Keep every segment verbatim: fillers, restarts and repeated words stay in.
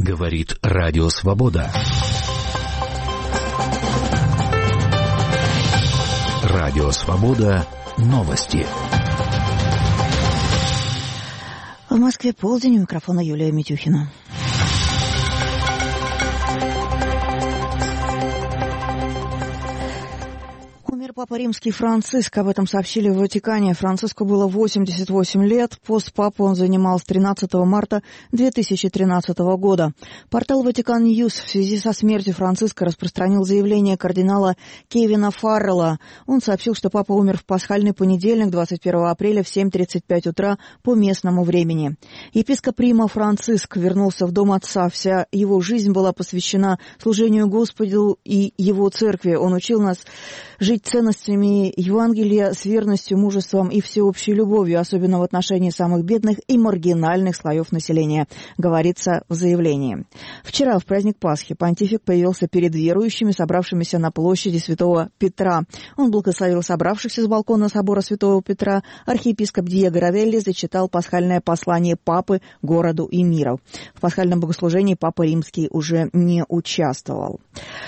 Говорит Радио Свобода. Радио Свобода. Новости. В Москве полдень, у микрофона Юлия Митюхина. Папа Римский Франциск, об этом сообщили в Ватикане. Франциску было восемьдесят восемь лет. Пост папы он занимал с тринадцатого марта две тысячи тринадцатого года. Портал Ватикан Ньюс в связи со смертью Франциска распространил заявление кардинала Кевина Фаррелла. Он сообщил, что папа умер в пасхальный понедельник, двадцать первого апреля в семь тридцать пять утра по местному времени. Епископ Рима Франциск вернулся в дом отца. Вся его жизнь была посвящена служению Господу и его церкви. Он учил нас жить ценностями Евангелия с верностью, мужеством и всеобщей любовью, особенно в отношении самых бедных и маргинальных слоев населения, говорится в заявлении. Вчера, в праздник Пасхи, понтифик появился перед верующими, собравшимися на площади Святого Петра. Он благословил собравшихся с балкона собора Святого Петра. Архиепископ Диего Равелли зачитал пасхальное послание папы городу и миру. В пасхальном богослужении папа Римский уже не участвовал.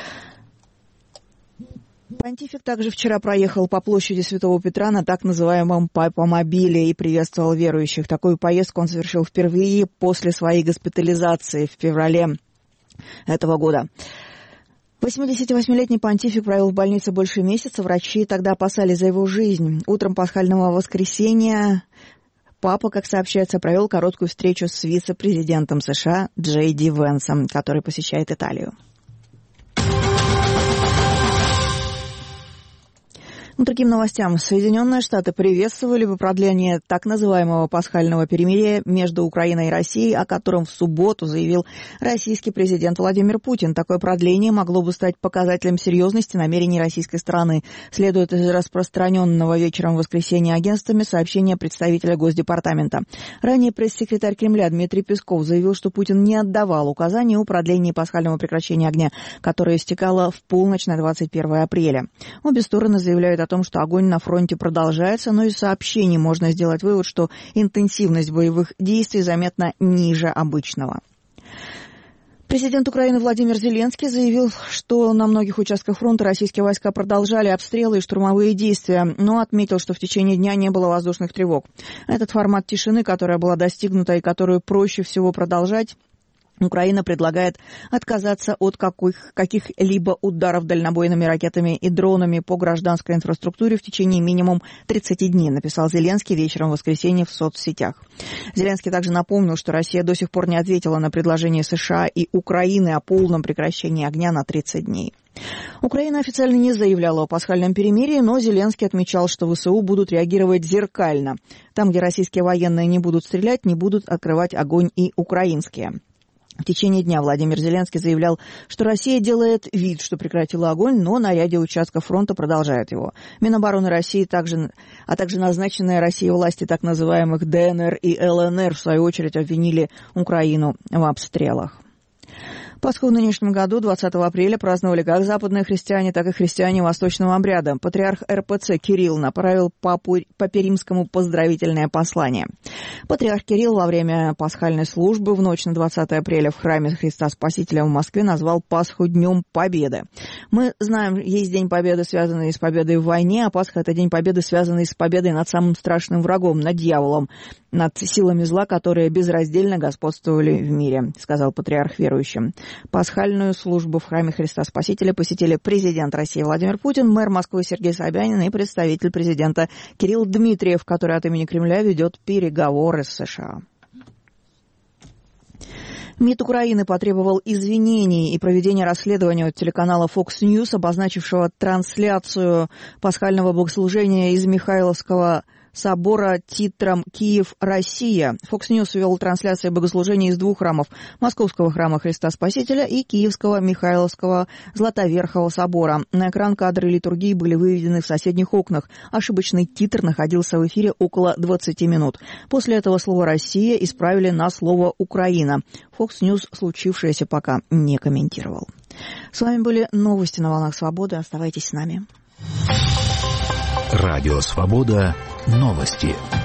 Понтифик также вчера проехал по площади Святого Петра на так называемом папомобиле и приветствовал верующих. Такую поездку он совершил впервые после своей госпитализации в феврале этого года. восьмидесятивосьмилетний понтифик провел в больнице больше месяца. Врачи тогда опасались за его жизнь. Утром пасхального воскресенья папа, как сообщается, провел короткую встречу с вице-президентом США Джей Ди Венсом, который посещает Италию. К другим новостям. Соединенные Штаты приветствовали бы продление так называемого пасхального перемирия между Украиной и Россией, о котором в субботу заявил российский президент Владимир Путин. Такое продление могло бы стать показателем серьезности намерений российской стороны. Следует из распространенного вечером в воскресенье агентствами сообщения представителя Госдепартамента. Ранее пресс-секретарь Кремля Дмитрий Песков заявил, что Путин не отдавал указаний о продлении пасхального прекращения огня, которое истекало в полночь на двадцать первого апреля. Обе стороны заявляют о о том, что огонь на фронте продолжается, но из сообщений можно сделать вывод, что интенсивность боевых действий заметно ниже обычного. Президент Украины Владимир Зеленский заявил, что на многих участках фронта российские войска продолжали обстрелы и штурмовые действия, но отметил, что в течение дня не было воздушных тревог. Этот формат тишины, которая была достигнута и которую проще всего продолжать, Украина предлагает отказаться от каких- каких-либо ударов дальнобойными ракетами и дронами по гражданской инфраструктуре в течение минимум тридцати дней, написал Зеленский вечером в воскресенье в соцсетях. Зеленский также напомнил, что Россия до сих пор не ответила на предложение США и Украины о полном прекращении огня на тридцать дней. Украина официально не заявляла о пасхальном перемирии, но Зеленский отмечал, что ВСУ будут реагировать зеркально. Там, где российские военные не будут стрелять, не будут открывать огонь и украинские. В течение дня Владимир Зеленский заявлял, что Россия делает вид, что прекратила огонь, но на ряде участков фронта продолжает его. Минобороны России, также, а также назначенные Россией власти так называемых Дэ Эн Эр и Эл Эн Эр, в свою очередь, обвинили Украину в обстрелах. Пасху в нынешнем году, двадцатого апреля, праздновали как западные христиане, так и христиане восточного обряда. Патриарх Эр Пэ Цэ Кирилл направил папу, папе римскому поздравительное послание. Патриарх Кирилл во время пасхальной службы в ночь на двадцатое апреля в храме Христа Спасителя в Москве назвал Пасху Днем Победы. Мы знаем, есть День Победы, связанный с победой в войне, а Пасха – это День Победы, связанный с победой над самым страшным врагом, над дьяволом, над силами зла, которые безраздельно господствовали в мире, сказал патриарх верующим. Пасхальную службу в храме Христа Спасителя посетили президент России Владимир Путин, мэр Москвы Сергей Собянин и представитель президента Кирилл Дмитриев, который от имени Кремля ведет переговоры с США. МИД Украины потребовал извинений и проведения расследования от телеканала Fox News, обозначившего трансляцию пасхального богослужения из Михайловского собора титром «Киев, Россия». Fox News вел трансляцию богослужения из двух храмов – Московского храма Христа Спасителя и Киевского Михайловского Златоверхового собора. На экран кадры литургии были выведены в соседних окнах. Ошибочный титр находился в эфире около двадцати минут. После этого слово «Россия» исправили на слово «Украина». Fox News случившееся пока не комментировал. С вами были новости на волнах Свободы. Оставайтесь с нами. Радио Свобода. Новости.